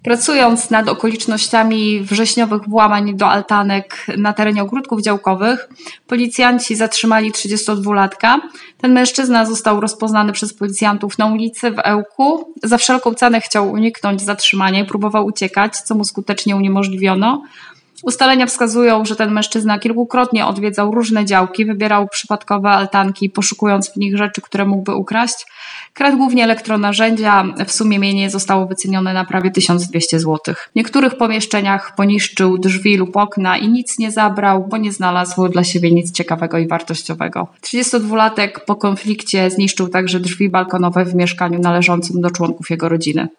Pracując nad okolicznościami wrześniowych włamań do altanek na terenie ogródków działkowych, policjanci zatrzymali 32-latka. Ten mężczyzna został rozpoznany przez policjantów na ulicy w Ełku. Za wszelką cenę chciał uniknąć zatrzymania i próbował uciekać, co mu skutecznie uniemożliwiono. Ustalenia wskazują, że ten mężczyzna kilkukrotnie odwiedzał różne działki, wybierał przypadkowe altanki, poszukując w nich rzeczy, które mógłby ukraść. Kradł głównie elektronarzędzia, w sumie mienie zostało wycenione na prawie 1200 zł. W niektórych pomieszczeniach poniszczył drzwi lub okna i nic nie zabrał, bo nie znalazł dla siebie nic ciekawego i wartościowego. 32-latek po konflikcie zniszczył także drzwi balkonowe w mieszkaniu należącym do członków jego rodziny.